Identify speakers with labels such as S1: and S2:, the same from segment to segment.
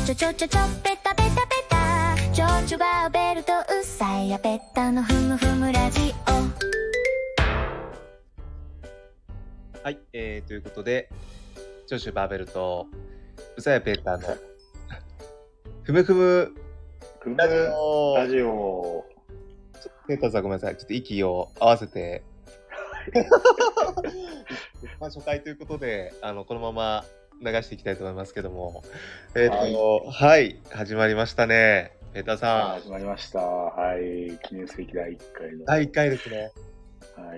S1: ペタペタペタちょちょバーベルとうっさいやペッタのふむふむラジオ。
S2: はい、ということでジョシュバーベルとうさやペーターのふむふむラジオ。ペーターさんごめんなさい、ちょっと息を合わせてまあ初回ということでこのまま流していきたいと思いますけども、はい、始まりましたね。ペーターさん。
S3: 始まりました。はい、記念すべき第1回の。
S2: 第1回ですね。
S3: はい。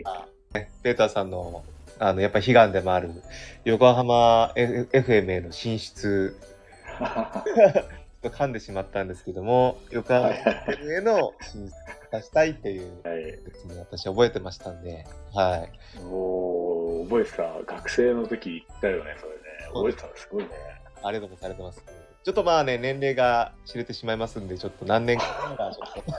S2: ペーターさんのやっぱり悲願でもある横浜、FM への進出と噛んでしまったんですけども、横浜 FM への進出させたいっていう、はい、私覚えてましたんで、はい。
S3: おー、覚えてた。学生の時言ったよね、それね。覚えてたのすごいね。
S2: ありがとうございます。ちょっとまあね、年齢が知れてしまいますんで、ちょっと何年かちょっと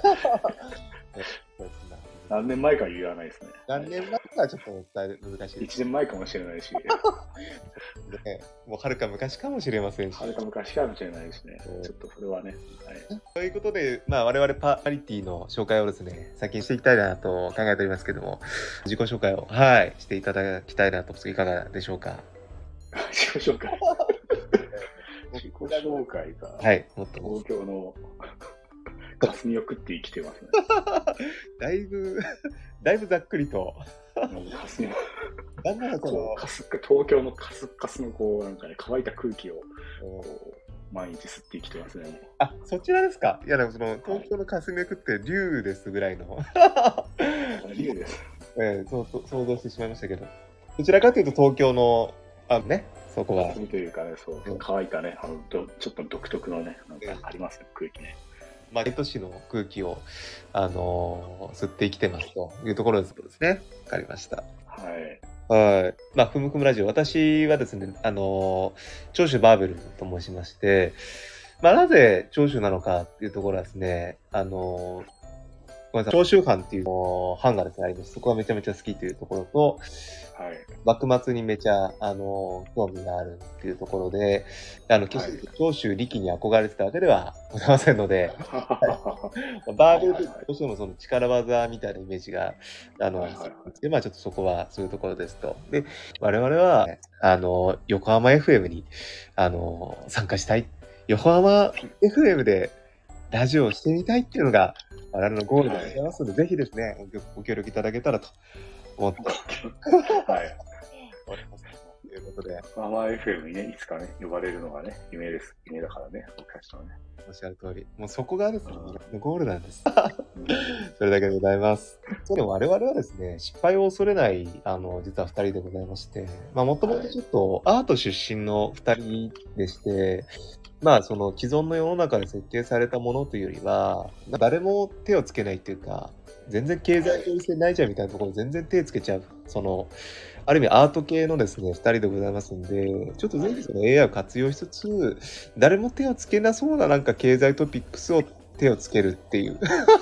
S3: 何年前か言わないですね。
S2: 何年前かちょっと伝える難しい。
S3: 1年前かもしれないし。
S2: ね、もうはるか昔かもしれませんし。
S3: はるか昔かもしれないですね。ちょっとそれはね。はい。
S2: ということで、まあ我々パーリティの紹介をですね、先にしていきたいなと考えておりますけども、自己紹介を、はい、していただきたいなと、いかがでしょうか。
S3: 自己紹介自己紹介か。
S2: はい、もっと
S3: 東京の霞を食って生きてますね。
S2: だいぶざっくりと。
S3: 霞を。
S2: なんならその
S3: 東京のカスカスのこうなんかね乾いた空気をこう毎日吸って生きてますね。
S2: あ、そちらですか。いやでもその東京の霞を食って竜ですぐらいの。
S3: 竜です。
S2: そう想像してしまいましたけど。どちらかというと東京のね。そこは。
S3: というかね、そう、乾いたね、ちょっと独特のね、なんかありますね、空気ね。
S2: まあ、都市の空気を、吸って生きてますというところですね。わかりました。はい。まあ、ふむふむラジオ。私はですね、長州バーベルと申しまして、まあ、なぜ長州なのかっていうところはですね、ごめんなさい、長州藩っていう藩がですね、あります。そこがめちゃめちゃ好きというところと、はい、幕末にめちゃ、興味があるっていうところで、決して長州力に憧れてたわけではございませんので、バーベルとどうしてもその力技みたいなイメージが、で、まあちょっとそこはそういうところですと。で、我々は、横浜 FM に、参加したい。横浜 FM でラジオをしてみたいっていうのが、我々のゴールでございますので、ぜひですね、ご協力いただけたらと思って。はい。ということで。
S3: 横浜 FM にね、いつかね、呼ばれるのがね、夢です。夢だからね、僕たちのね。
S2: おっしゃる通り。もうそこがですね、ゴールなんです。それだけでございます。そうでも我々はですね、失敗を恐れない、実は2人でございまして、まあ、もともとちょっとアート出身の2人でして、まあ、その既存の世の中で設計されたものというよりは、誰も手をつけないっていうか、全然経済合理性ないじゃんみたいなところ全然手つけちゃう。ある意味アート系のですね、2人でございますんで、ちょっとぜひその AI を活用しつつ、誰も手をつけなそうななんか経済トピックスを手をつけるっていう。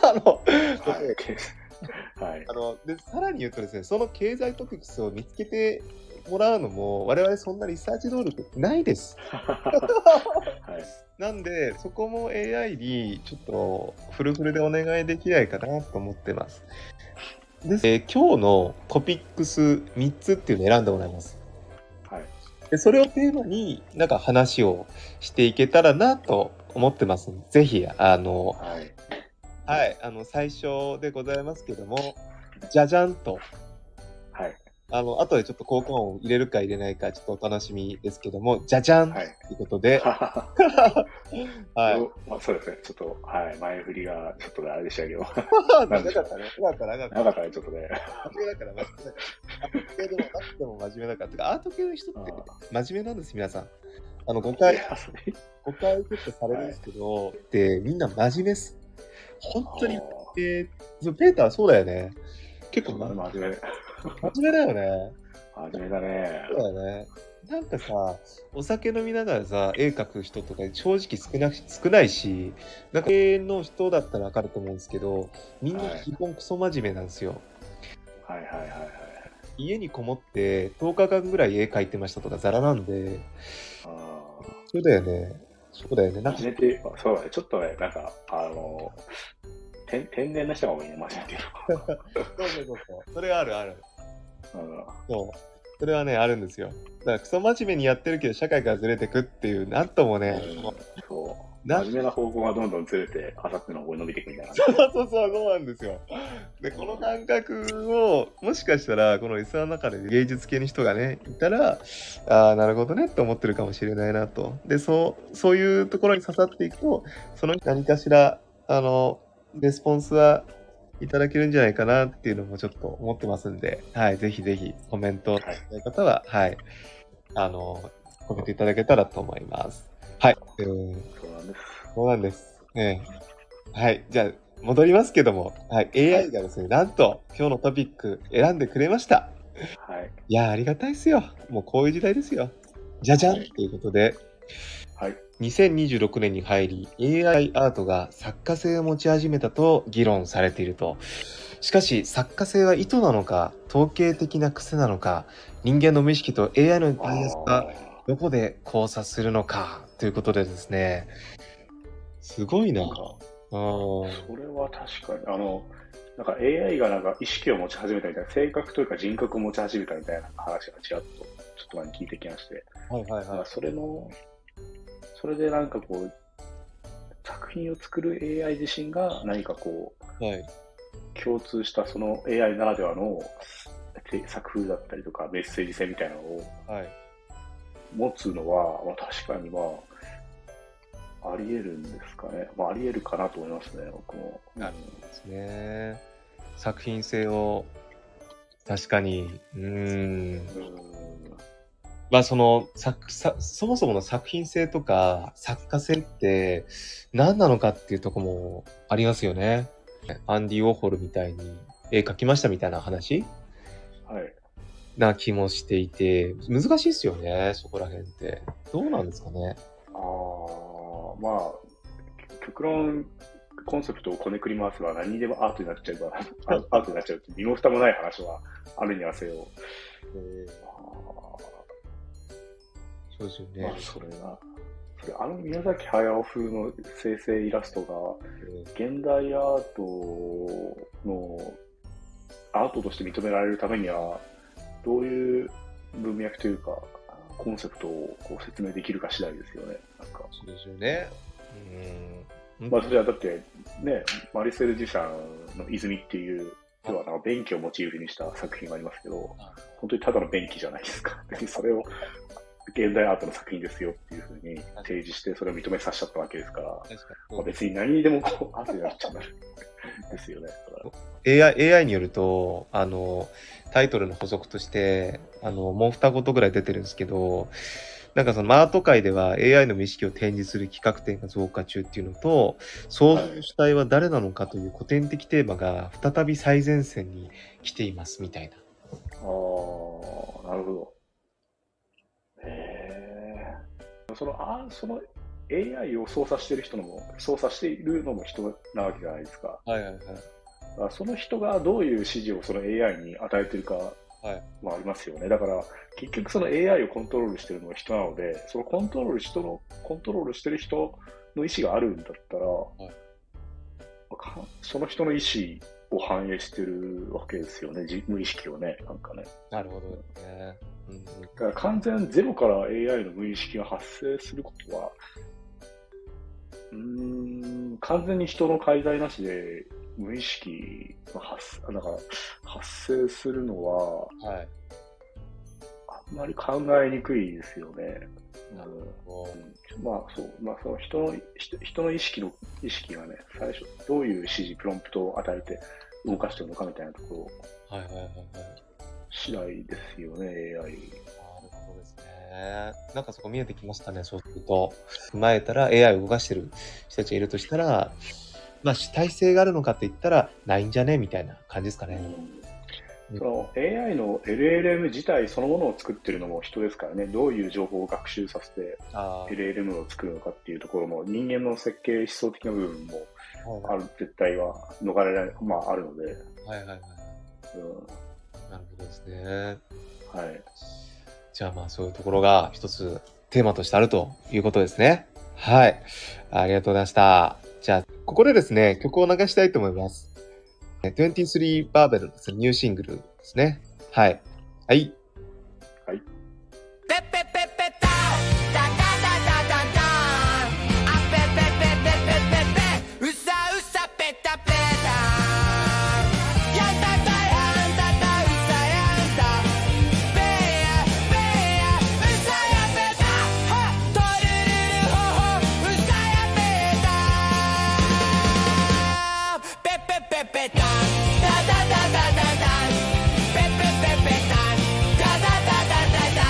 S2: で、さらに言うとですね、その経済トピックスを見つけてもらうのも、我々そんなリサーチ能力ないです。なんで、そこも AI にちょっとフルフルでお願いできないかなと思ってます。で、今日のトピックス3つっていうのを選んでもらいます。はい。で、それをテーマになんか話をしていけたらなと思ってますので、ぜひ、はい、最初でございますけども、じゃじゃんと。はい。後でちょっと効果音を入れるか入れないか、ちょっとお楽しみですけども、じゃじゃんということで。はい。
S3: まあ、そうですね。ちょっと、はい。前振りが、ちょっとあれでしたけど。
S2: 長かったね。長かった
S3: ね、ちょっとね。
S2: 真面目だから、真面目だから。アート系でもなくても真面目だから。てか、アート系の人って真面目なんです、皆さん。誤解結構されるんですけど、で、みんな真面目です。本当に、ペーターそうだよね。結構
S3: 真面目。
S2: 真面目だよね。
S3: 真面目だね。
S2: そうだよね。なんかさ、お酒飲みながらさ、絵描く人とか正直少ないし、なんか絵の人だったらわかると思うんですけど、みんな基本クソ真面目なんですよ。はいはいはいはい。家にこもって10日間ぐらい絵描いてましたとかザラなんで、そうだよね。 そうだよね。なんか
S3: 真面目って、そうだね。ちょっとね、なんか、天然な人が多いね、真面目っていうのは。
S2: そう。それはある。そう。それはね、あるんですよ。だからクソ真面目にやってるけど、社会からずれてくっていう、なんともね、
S3: そう。真面目な方向がどんどんずれて、あさっての方に伸びていくみたいな。
S2: そうなんですよ。で、この感覚を、もしかしたら、このリスナーの中で芸術系の人がね、いたら、なるほどね、って思ってるかもしれないなと。で、そういうところに刺さっていくと、その何かしら、レスポンスはいただけるんじゃないかなっていうのもちょっと思ってますんで、はい、ぜひぜひコメントいただきたい方は、はい、コメントいただけたらと思います。はい。そうなんです。はい。じゃあ、戻りますけども、はい。AI がですね、なんと、今日のトピック選んでくれました。
S3: はい。
S2: いや、ありがたいですよ。もうこういう時代ですよ。じゃじゃん、ということで、
S3: はい。
S2: 2026年に入り、AI アートが作家性を持ち始めたと議論されていると。しかし、作家性は意図なのか、統計的な癖なのか、人間の無意識と AI のバイアスがどこで交差するのか、ということでですね、すごいな。
S3: それは確かに、なんか AI がなんか意識を持ち始めたみたいな、性格というか人格を持ち始めたみたいな話がちらっと、ちょっと前に聞いてきまして。それでなんかこう、作品を作る AI 自身が何かこう、共通したその AI ならではの作風だったりとかメッセージ性みたいなのを持つのは、確かにあり得るんですかね。あり得るかなと思いますね、僕も。
S2: ですね。作品性を、確かに、そもそもの作品性とか作家性って何なのかっていうとこもありますよね。アンディ・ウォーホルみたいに絵描きましたみたいな話な気もしていて、難しいですよね、そこら辺って。どうなんですかね。
S3: 極論、コンセプトをこねくり回せば何にでもアートになっちゃうって身も蓋もない話はあるにはせよ。
S2: そうですよね。
S3: 宮崎駿風の生成イラストが、現代アートのアートとして認められるためには、どういう文脈というか、コンセプトをこう説明できるか次第ですよね。
S2: そうですよね。
S3: それはだってね、マリセル・デュシャンの泉っていう要は便器をモチーフにした作品がありますけど、本当にただの便器じゃないですか。別にそれを現代アートの作品ですよっていうふうに提示してそれを認めさせちゃったわけですから、別に何にでもこうアートになっちゃうんですよね。
S2: AI によるとタイトルの補足としてもう2言ぐらい出てるんですけど、なんかそのアート界では AI の無意識を展示する企画展が増加中っていうのと、創造主体は誰なのかという古典的テーマが再び最前線に来ていますみたいな。
S3: なるほど。その AI を操作しているのも人なわけじゃないですか。その人がどういう指示をその AI に与えているかもありますよね。だから結局その AI をコントロールしているのは人なので、そのコントロールしている人の意思があるんだったら、その人の意思を反映してるわけですよね。無意識をね、なんかね。
S2: なるほどね。
S3: だから完全ゼロから AI の無意識が発生することは、完全に人の介在なしで無意識が発生するのは、あんまり考えにくいですよね。その人の意識がね、最初どういう指示、プロンプトを与えて動かしてるのかみたいなところ次第ですよね、AI。
S2: なるほどですね。なんかそこ見えてきましたね。そうすると踏まえたら AI を動かしてる人たちがいるとしたら、主体性があるのかって言ったらないんじゃねみたいな感じですかね。
S3: その AI の LLM 自体そのものを作ってるのも人ですからね。どういう情報を学習させて LLM を作るのかっていうところも人間の設計思想的な部分も絶対は逃れられあるので。
S2: なるほどですね。じゃあそういうところが一つテーマとしてあるということですね。 はい。ありがとうございました。じゃあ、ここでですね、曲を流したいと思います。23バーベルですね、ニューシングルですね。はい。はい。
S3: はい。
S1: ペッペッペッペッタタタタタタタあペッペッペッペッペッペッペッうさうさペタペタやったたやんたたうさやんたペヤペヤうさやペタはトルルルホホうさやペタペッペッペッペッタタタタタタタペッペッペッペッタタタタタタタ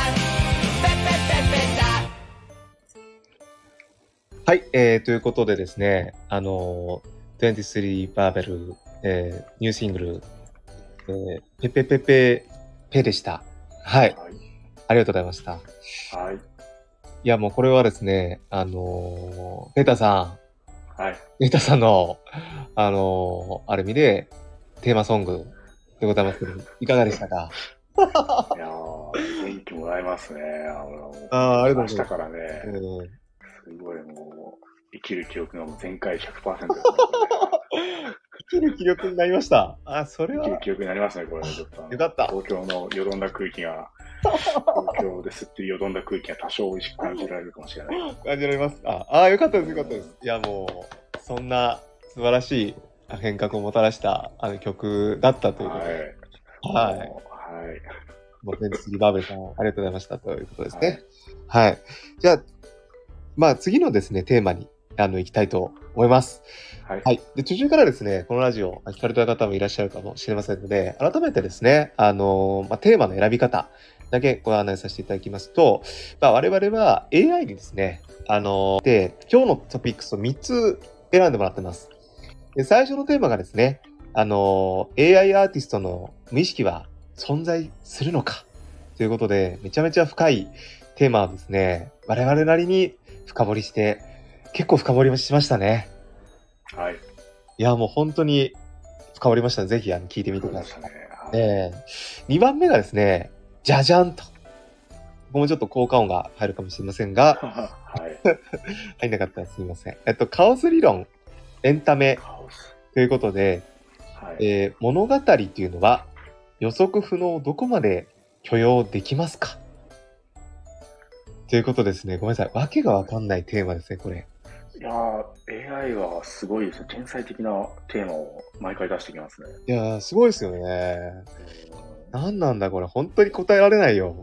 S2: はい、ということでですね、23バーベル、ニューシングル、ペペペペペでした。はい。ありがとうございました。
S3: はい。
S2: いや、もうこれはですね、ペータさ
S3: ん。はい。
S2: ペータさんの、ある意味で、テーマソングでございますけど、いかがでしたか？
S3: いやー、元気もらえますね。
S2: ありがとうございます。
S3: 明日からね、すごいもう、生きる記録がもう全開 100% ですね。
S2: 生きる記録になりました。それは。
S3: 生きる記録になりますね、これ。ちょっと
S2: よかった。
S3: 東京のよどんだ空気が、東京で吸ってるよどんだ空気が多少美味しく感じられるかもしれない。
S2: 感じられます。よかったです、よかったです。いや、もう、そんな素晴らしい変革をもたらした曲だったということで。はい。はい。もう23バーベルさん、ありがとうございましたということですね。はい。じゃあ、まあ次のですね、テーマに行きたいと思います。はい。はい。で、途中からですね、このラジオを聞かれた方もいらっしゃるかもしれませんので、改めてですね、テーマの選び方だけご案内させていただきますと、我々は AI にですね、で、今日のトピックスを3つ選んでもらってます。で、最初のテーマがですね、AI アーティストの無意識は存在するのかということで、めちゃめちゃ深いテーマをですね、我々なりに深掘りして、結構深掘りしましたね。
S3: はい。
S2: いや、もう本当に深掘りました。ぜひ聞いてみてください。2番目がですね、じゃじゃんと。ここもちょっと効果音が入るかもしれませんが、はい。入んなかったらすみません。カオス理論、エンタメということで、はい、物語というのは予測不能どこまで許容できますかということですね。ごめんなさい。わけがわかんないテーマですね、これ。
S3: いやー、AI はすごいですね。天才的なテーマを毎回出してきますね。
S2: いやー、すごいですよね。なんなんだ、これ。本当に答えられないよ。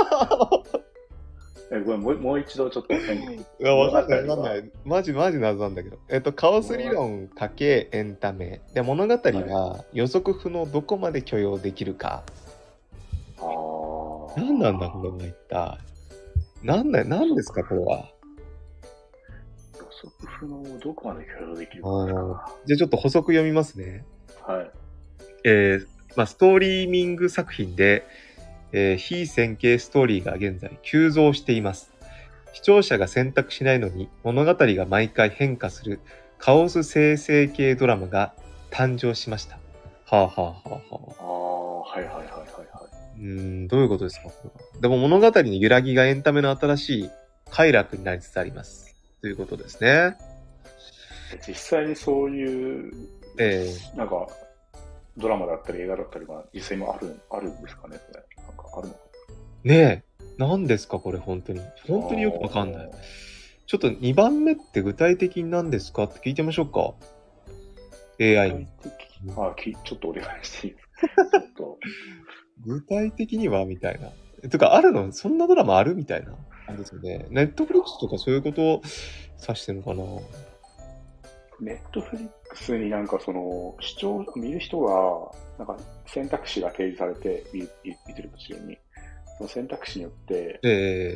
S3: ごめん、もう一度ちょっと。い
S2: や、わかんない、わかんない。マジ謎なんだけど。カオス理論かけエンタメ。で、物語は予測不能どこまで許容できるか。なんなんだ、これは一体。なんですか、これは。
S3: 予測不能をどこまで許容できるか。
S2: じゃあちょっと補足読みますね。
S3: はい。
S2: ストーリーミング作品で、非線形ストーリーが現在急増しています。視聴者が選択しないのに物語が毎回変化するカオス生成系ドラマが誕生しました。
S3: はいはい。
S2: どういうことですか？でも物語の揺らぎがエンタメの新しい快楽になりつつあります。ということですね。
S3: 実際にそういう、なんか、ドラマだったり映画だったりが実際もあるんですかね、これ。なんかあるのか
S2: ねえ、何ですかこれ本当によくわかんない。ちょっと2番目って具体的に何ですかって聞いてみましょうか。AI に。
S3: ちょっとお願いしていいですか。
S2: 具体的にはみたいな。とかあるの？そんなドラマあるみたいな。なんですよね。ネットフリックスとかそういうことを指してるのかな。
S3: ネットフリックスになんか見る人が、なんか選択肢が提示されて見てる途中に、その選択肢によって、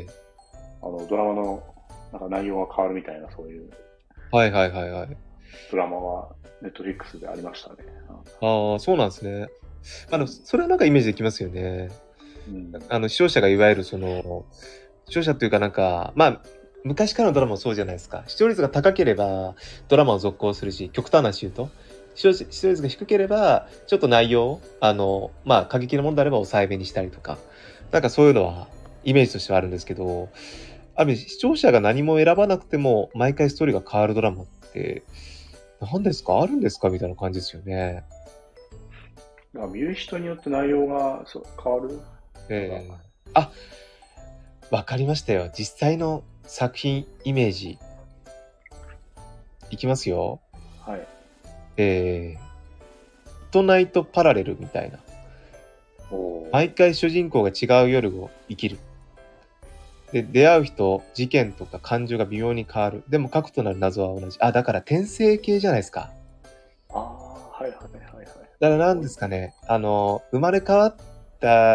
S3: ドラマのなんか内容が変わるみたいな、そういう。はい。ドラマはネットフリックスでありましたね。
S2: そうなんですね。それはなんかイメージできますよね。視聴者がいわゆる視聴者っていうかなんか、昔からのドラマもそうじゃないですか。視聴率が高ければドラマを続行するし、極端な話言うと、視聴率が低ければ、ちょっと内容を、過激なものであれば抑えめにしたりとか、なんかそういうのはイメージとしてはあるんですけど、 ある意味視聴者が何も選ばなくても毎回ストーリーが変わるドラマって何ですか、あるんですかみたいな感じですよね。
S3: 見る人によって内容が変わる。
S2: あ、わかりましたよ。実際の作品イメージいきますよ。
S3: はい。
S2: トナイトパラレルみたいな。毎回主人公が違う夜を生きる。で、出会う人、事件とか感情が微妙に変わる。でも核となる謎は同じ。だから転生系じゃないですか。
S3: はいはいはいはい。
S2: だから何ですかね。生まれ変わった、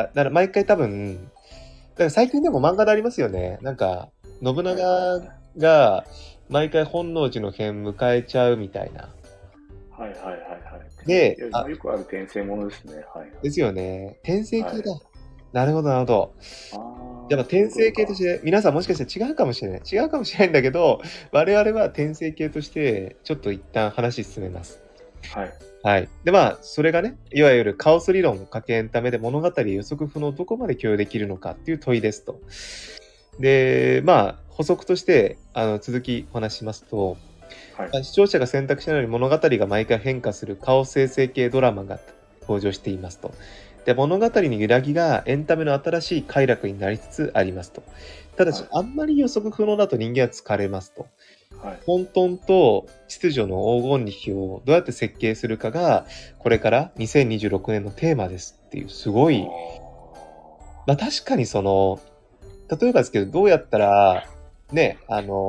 S2: だから毎回多分、だから最近でも漫画でありますよね。なんか、信長が毎回本能寺の変迎えちゃうみたいな。
S3: はいはいはいはい。
S2: で、
S3: よくある転生ものですね。はい。
S2: ですよね。転生系だ。なるほどなるほど。やっぱ転生系として、皆さんもしかしたら違うかもしれない。違うかもしれないんだけど、我々は転生系として、ちょっと一旦話進めます。
S3: はい。
S2: はい。で、それがね、いわゆるカオス理論、家計エンタメで物語予測不能どこまで共有できるのかっていう問いですと。で、補足として、続きお話しますと、はい、視聴者が選択しないように物語が毎回変化するカオス生成系ドラマが登場していますと。で、物語に揺らぎがエンタメの新しい快楽になりつつありますと。ただし、あんまり予測不能だと人間は疲れますと。はい、混沌と秩序の黄金力をどうやって設計するかが、これから2026年のテーマですっていう、すごい、確かに例えばですけど、どうやったら、ね、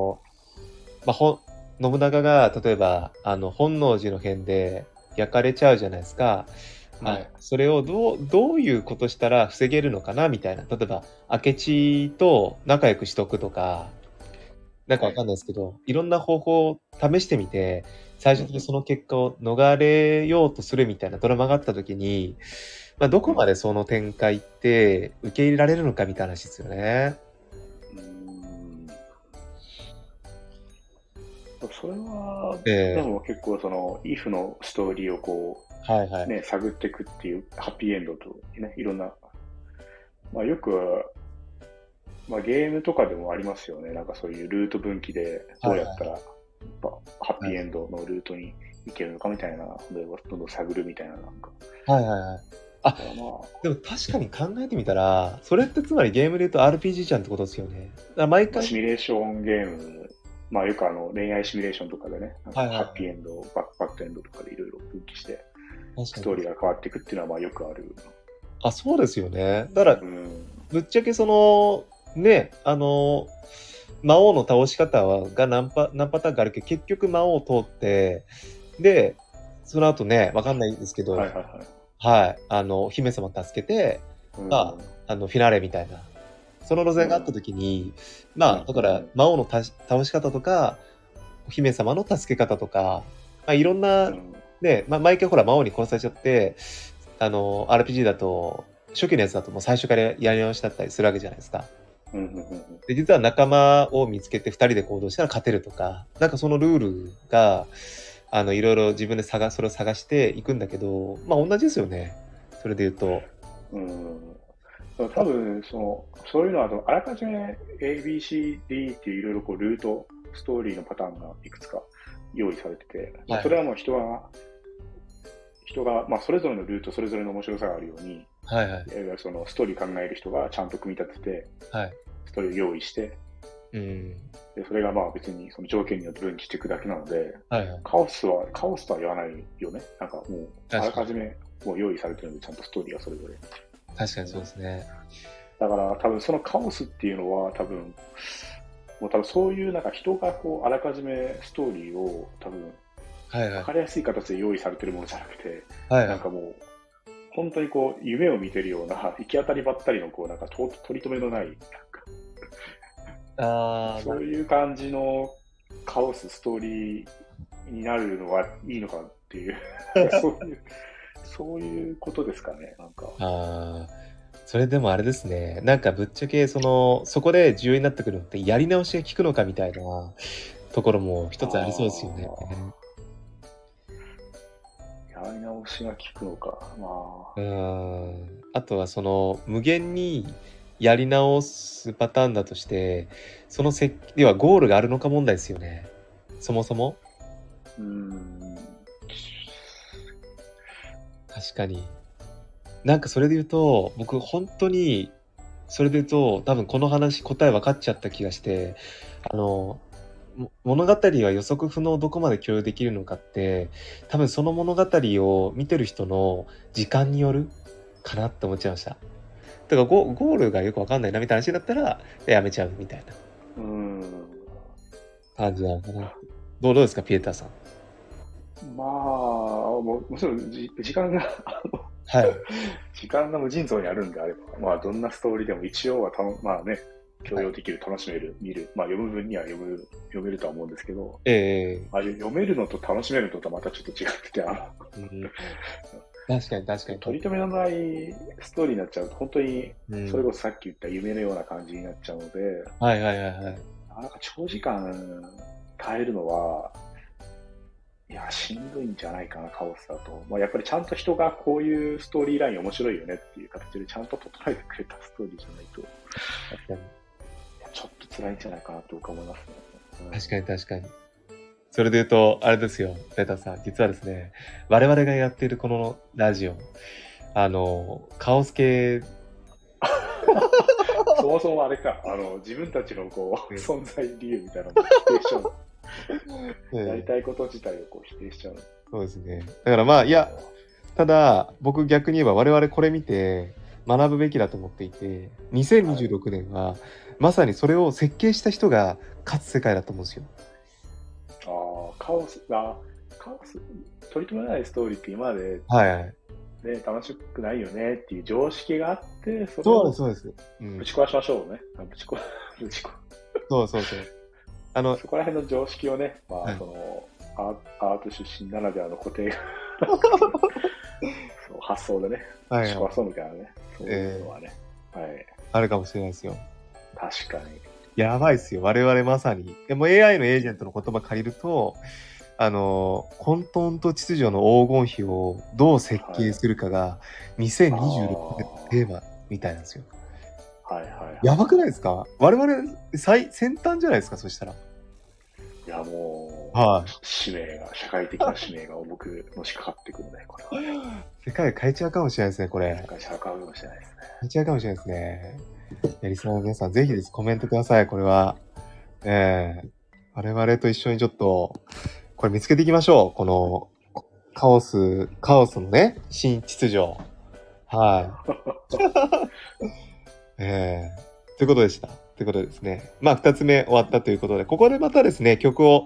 S2: 信長が、例えば、本能寺の変で焼かれちゃうじゃないですか。それをどういうことしたら防げるのかなみたいな。例えば、明智と仲良くしとくとか、なんかわかんないですけど、いろんな方法を試してみて、最終的にその結果を逃れようとするみたいなドラマがあったときに、どこまでその展開って受け入れられるのかみたいな話ですよね。
S3: それは、でも結構if のストーリーを探っていくっていうハッピーエンドとね、いろんな、よく、ゲームとかでもありますよね。なんかそういうルート分岐でどうやったら、ハッピーエンドのルートに行けるのかみたいな、どんどん探るみたいな、なんか。
S2: でも確かに考えてみたら、それってつまりゲームで言うと RPG じゃんってことですよね。毎回
S3: シミュレーションゲーム、よく恋愛シミュレーションとかでね、ハッピーエンド、バックエンドとかでいろいろ分岐して、ストーリーが変わっていくっていうのはよくある。
S2: そうですよね。だから、ぶっちゃけね、魔王の倒し方が何パターンかあるけど、結局魔王を通って、で、その後ね、わかんないですけど、お姫様助けて、フィナーレみたいな。その路線があった時に、だから魔王の倒し方とか、お姫様の助け方とか、いろんな、ね、毎回ほら魔王に殺されちゃって、RPG だと、初期のやつだともう最初からやり直しだったりするわけじゃないですか。で、実は仲間を見つけて2人で行動したら勝てるとか、なんかそのルールが、いろいろ自分でそれを探していくんだけど、同じですよね。それで言うと。
S3: 多分、そういうのは、あらかじめ ABCD っていういろいろルート、ストーリーのパターンがいくつか用意されてて、それはもう人が、それぞれのルート、それぞれの面白さがあるように、そのストーリー考える人がちゃんと組み立てて、ストーリーを用意して、でそれが別にその条件によって分岐していくだけなので、カオスとは言わないよね。なんかもう、あらかじめもう用意されてるので、ちゃんとストーリーがそれぞれ。
S2: 確かにそうですね。
S3: だから多分そのカオスっていうのは多分そういうなんか人があらかじめストーリーを多分分かりやすい形で用意されてるものじゃなくて、なんかもう本当に夢を見てるような行き当たりばったりのなんか取り留めのないなんかそういう感じのカオスストーリーになるのはいいのかっていうそういうことですかね。なんか
S2: それでもあれですね。なんかぶっちゃけそこで重要になってくるのってやり直しが効くのかみたいなところも一つありそうですよね。
S3: やり直しが効くのか。
S2: あとは無限にやり直すパターンだとして、その要はゴールがあるのか問題ですよね。そもそも。確かに。なんかそれで言うと、僕本当に、それで言うと、多分この話答え分かっちゃった気がして、物語は予測不能どこまで共有できるのかって、多分その物語を見てる人の時間によるかなって思っちゃいました。だからゴールがよく分かんないなみたいな話だったら、やめちゃうみたいな感じなのかな。どうですか、ピエターさん。
S3: まあ、もちろん時間が
S2: はい、
S3: 時間が無尽蔵にあるんであれば、まあ、どんなストーリーでも一応はまあね、共有できる、楽しめる、見る、まあ、読む分には読めるとは思うんですけど、読めるのと楽しめるのとまたちょっと違ってて、
S2: 確かに。
S3: 取り留めのないストーリーになっちゃうと、本当に、それこそさっき言った夢のような感じになっちゃうので、なんか長時間耐えるのは、いや、しんどいんじゃないかな、カオスだと。まあ、やっぱりちゃんと人がこういうストーリーライン面白いよねっていう形でちゃんと整えてくれたストーリーじゃないと、ちょっと辛いんじゃないかなと僕は思いますね。
S2: 確かに。それで言うと、あれですよ、ペーターさん、実はですね、我々がやっているこのラジオ、カオス系
S3: そもそもあれか、自分たちのこう、存在理由みたいなのを否定しちゃう。やりたいこと自体をこう否定しちゃう。
S2: そうですね。だからまあ、いや、ただ、僕逆に言えば我々これ見て学ぶべきだと思っていて、2026年は、まさにそれを設計した人が勝つ世界だと思うんですよ。
S3: カオス、取り留めないストーリーって今まで、ね、楽しくないよねっていう常識があって、それを
S2: そうです。
S3: ぶち壊しましょうね。
S2: そう。
S3: そこら辺の常識をね、まあ、そのアート出身ならではの固定そう発想でね、ぶち壊そうみたいなね、そういうのはね、
S2: あるかもしれないですよ。
S3: 確かに。
S2: やばいですよ、我々まさに。でも AI のエージェントの言葉借りると、混沌と秩序の黄金比をどう設計するかが2026年のテーマみたいなんですよ。やばくないですか？我々先端じゃないですか、そしたら。
S3: いやもう、使命が、社会的な使命が僕のしかかってくるね、これは。
S2: 世界変えちゃうかもしれないですね、これ。
S3: 世界変えちゃうかもしれないですね。
S2: 変えちゃうかもしれないですね。リスナーの皆さん、ぜひです、コメントください、これは。我々と一緒にちょっと、これ見つけていきましょう。この、カオスのね、新秩序。ということでした。ということでですね。まあ、2つ目終わったということで、ここでまたですね、曲を、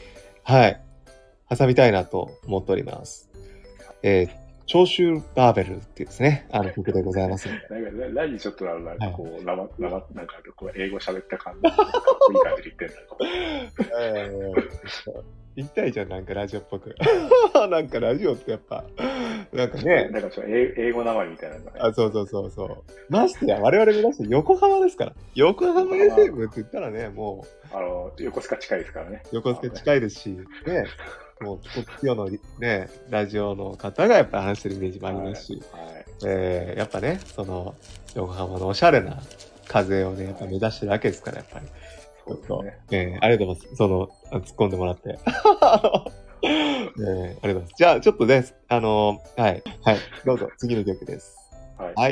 S2: 挟みたいなと思っております。聴衆バーベルっていうですね、曲でございます。
S3: 何ちょっとなんかこう、なんかこう英語喋った感じ、かっこいい感じで言ってんだ
S2: よ。言いたいじゃん、なんかラジオっぽく。なんかラジオってやっぱ、なんかね。
S3: なんか英語名前みたいなのがね。
S2: そう。ましてや、我々目指して横浜ですから。横浜 FM って言ったらね、も
S3: う。横須賀近いですからね。
S2: 横須賀近いですし、ね。もう、帰国用のね、ラジオの方がやっぱり話してるイメージもありますし、やっぱね、その、横浜のおしゃれな風をね、やっぱ目指してるわけですから、やっぱり。そうですね。ありがとうございます。突っ込んでもらって。ありがとうございます。じゃあ、ちょっとね、どうぞ、次の曲です。はい。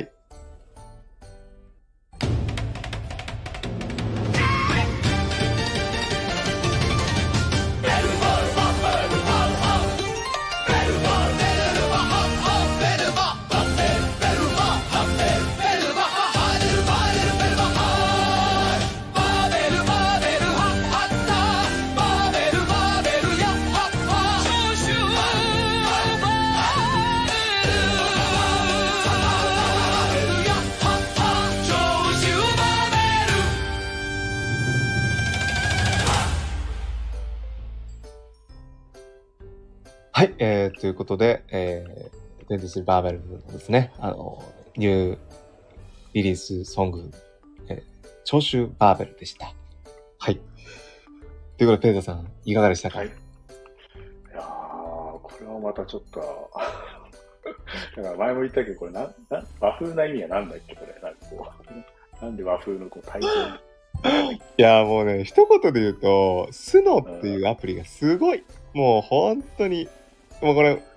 S2: はい、ということで、デントスバーベルのですね、ニューリリースソング、聴衆バーベルでした。はい。ということで、ペーターさん、いかがでしたか？
S3: いやー、これはまたちょっと、だから前も言ったけど、これ和風な意味はなんだっけ、これ。なんかこうなんで和風のこう対象
S2: いやもうね、一言で言うと、スノっていうアプリがすごい。もう本当に、もうこれ、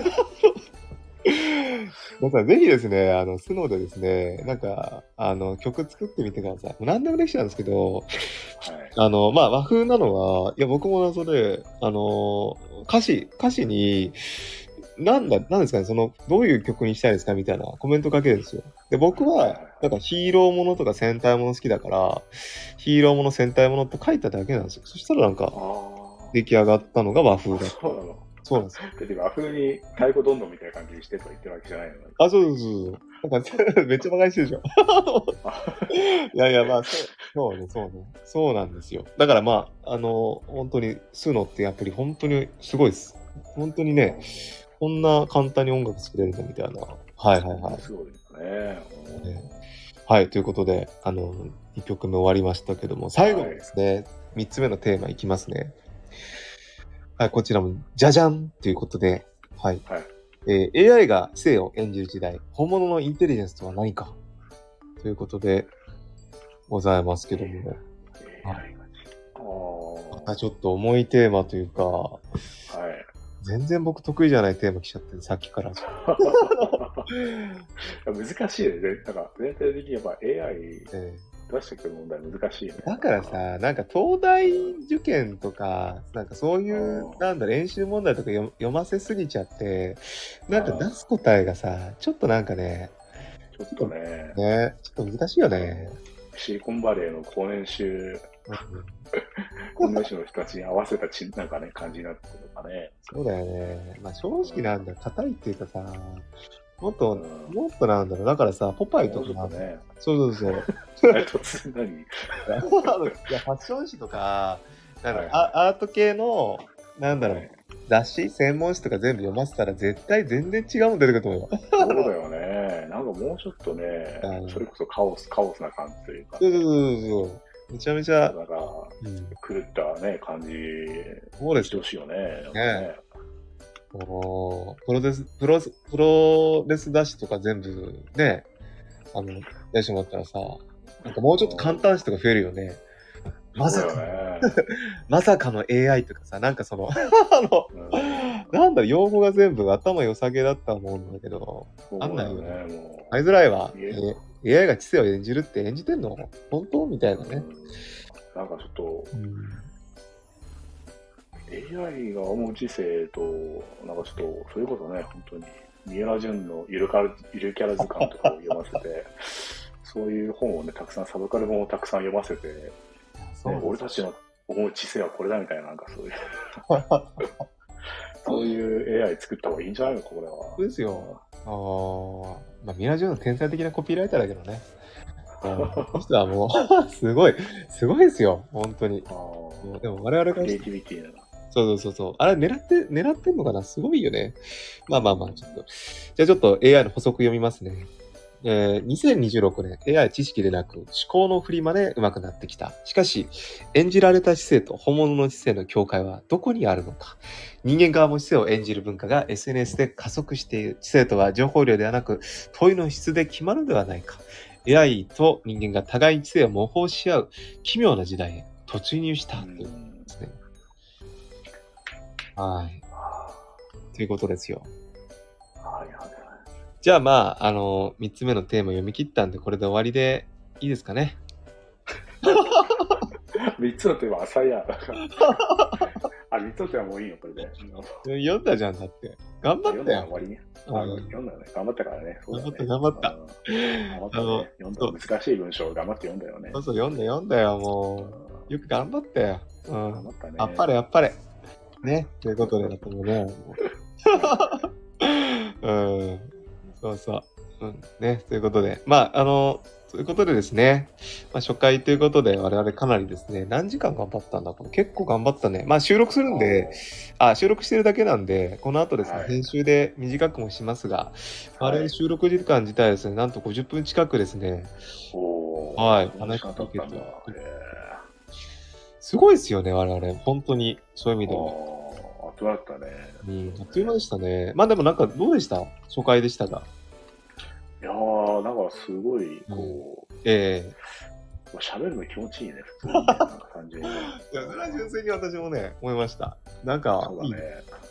S2: 皆さんぜひですね、スノでですね、なんか、曲作ってみてください。もう何でもできちゃうんですけど、
S3: はい、
S2: まあ和風なのは、いや僕も謎で、歌詞に、なんですかね、どういう曲にしたいですかみたいなコメントかけるんですよ。で、僕は、なんかヒーローものとか戦隊もの好きだから、ヒーローもの戦隊ものって書いただけなんですよ。そしたらなんか、出来上がったのが和風だった。そうなんですよ。
S3: で和風に太鼓どんどんみたいな感じにしてと言ってるわけじゃないの。
S2: あ、そうそうそう。なんか、めっちゃ馬鹿にしてるでしょ。いやいや、まあ、そうなんですよ。だからまあ、本当に、スノっていうアプリ、本当にすごいです。本当にね、こんな簡単に音楽作れるのみたいな。はいはいはい。
S3: すごいですね。
S2: はい、ということで、2曲目終わりましたけども、最後ですね、3つ目のテーマいきますね。はい、こちらも、じゃじゃんということで、はい。AI が知性を演じる時代、本物のインテリジェンスとは何かということでございますけども、またちょっと重いテーマというか、全然僕得意じゃないテーマ来ちゃって、さっきから。
S3: 難しいよね。だから全体的にやっぱ AI、出してくる問題難しいよね。
S2: だからさ、なんか東大受験とか、なんかそういう、練習問題とか読ませすぎちゃって、なんか出す答えがさ、ちょっとなんかね、
S3: ちょっとね、
S2: ちょっと難しいよね。
S3: シリコンバレーの高年収の人たちに合わせたなんかね、感じになってるのかね。
S2: そうだよね。まあ正直なんだ、硬いっていうかさ、もっとなんだろう。だからさ、ポパイとか、
S3: ね、
S2: そう。突
S3: 然何
S2: いや、ファッション誌とか、アート系の、雑誌、専門誌とか全部読ませたら絶対全然違うもん出てくると思うよ。
S3: そうだよね。なんかもうちょっとね、それこそカオスな感じというか、
S2: そう。めちゃめちゃ、
S3: なんか、狂ったね、感じ、
S2: そうです
S3: してほしいよね。
S2: プロレス雑誌とか全部ね、やしてもらったらさ、なんかもうちょっと簡単詞とか増えるよね。まさかの AI とかさ、なんかなんだ、用語が全部頭良さげだったと思うんだけど、なんないよね。買いづらいわ。AI が知性を演じるって演じてんの本当みたいなね。
S3: なんかちょっと、AI が思う知性と、なんかちょっと、それこそね、本当に、三浦淳のゆるキャラ図鑑とかを読ませて、そういう本をね、たくさん、サブカル本をたくさん読ませて、俺たちの思う知性はこれだみたいな、なんかそういう、そういう AI 作った方がいいんじゃないのか、これは。
S2: そうですよ。まあ、三浦淳の天才的なコピーライターだけどね。この人はもう、すごいですよ、本当に。でも我々が。
S3: クリエイティビティな。
S2: そう。あれ狙ってんのかな、すごいよね。まあ、ちょっと。じゃあちょっと AI の補足読みますね。2026年、AI 知識でなく思考の振りまで上手くなってきた。しかし、演じられた知性と本物の知性の境界はどこにあるのか。人間側も知性を演じる文化が SNS で加速している。知性とは情報量ではなく、問いの質で決まるのではないか。AI と人間が互いに知性を模倣し合う奇妙な時代へ突入したということですね。はい。ということですよ。じゃあまあ、3つ目のテーマ読み切ったんで、これで終わりでいいですかね。
S3: 3つのテーマ浅いや。3つのテーマもういいよ、これで。
S2: 読んだじゃん、だって。頑張ったよ。
S3: 終わりね。読んだよね。頑張ったからね。
S2: 頑張った。
S3: 読んだ難しい文章を頑張って読んだよね。
S2: そう、読んだよ、もう。よく頑張ったよ。
S3: 頑張ったね。
S2: あっぱれ。ね。ということで、だと思うね。そう。ね。ということで。まあ、ということでですね。まあ、初回ということで、我々かなりですね、何時間頑張ったんだこれ結構頑張ったね。まあ、収録するんで、収録してるだけなんで、この後ですね、編集で短くもしますが、我々収録時間自体ですね、なんと50分近くですね、話していけて。すごいですよね、我々。本当に、そういう意味では。
S3: あっという間だったね。
S2: あっという間でしたね。まあでもなんかどうでした？初回でしたが。
S3: いやー、なんかすごい、こう、喋るの気持ちいいね、普通に、ね。なんか単純に。い
S2: や、それは純粋に私もね、思いました。なんか、
S3: そうだね。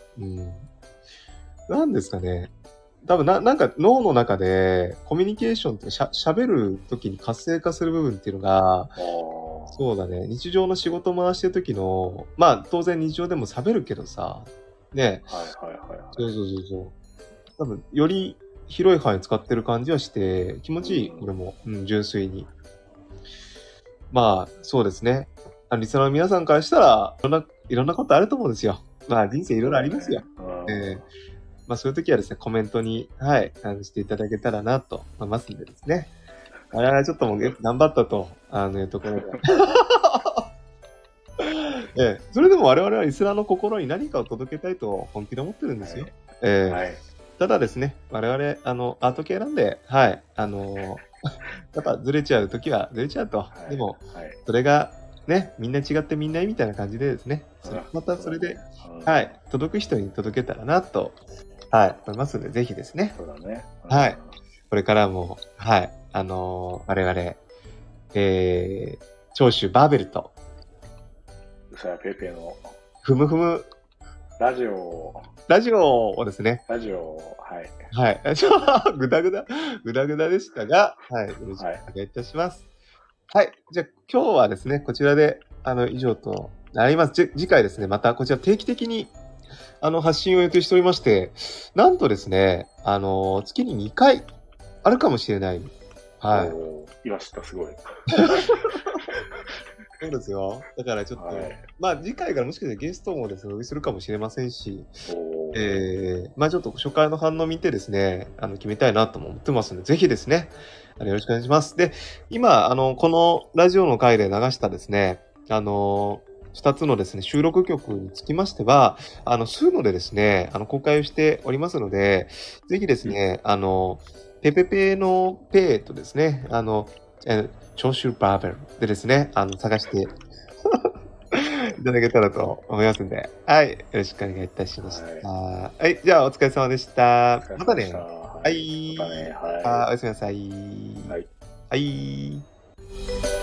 S2: なんですかね。多分なんか脳の中でコミュニケーションって喋るときに活性化する部分っていうのが、そうだね。日常の仕事回してるときの、まあ当然日常でも喋るけどさ、ね。そう。多分より広い範囲使ってる感じはして気持ちいい。これも、純粋に。まあそうですね。リスナーの皆さんからしたらいろんなことあると思うんですよ。まあ人生いろいろありますよ。まあそういう時はですね、コメントに、していただけたらなと思いますんでですね。我々はちょっともう頑張ったと、いうところで。それでも我々はリスナーの心に何かを届けたいと本気で思ってるんですよ。ただですね、我々、アート系なんで、やっぱずれちゃう時はずれちゃうと。でも、それが、ね、みんな違ってみんないいみたいな感じでですね、またそれで、届く人に届けたらなと、思いますので、ぜひですね。
S3: そうだね。
S2: これからも、我々、長州バーベルと、
S3: うさやペーペーの、
S2: ふむふむ、
S3: ラジオ
S2: をですね。ぐだぐだでしたが、よろしくお願いいたします。じゃあ今日はですね、こちらで、以上となります。次回ですね、またこちら定期的に、発信を予定しておりまして、なんとですね、月に2回あるかもしれない。
S3: いました、すごい。
S2: そうですよ。だからちょっと、まあ次回からもしかしてゲストもですね、お呼びするかもしれませんし、まあちょっと初回の反応を見てですね、決めたいなとも思ってますので、ぜひですね、よろしくお願いします。で、今、このラジオの回で流したですね、2つのですね、収録曲につきましては、スーノでですね、公開をしておりますので、ぜひですね、ペペペのペとですね、長州バーベルでですね、探していただけたらと思いますんで、よろしくお願いいたしました。じゃあお疲れ様でした。またね。おやすみなさい。はい。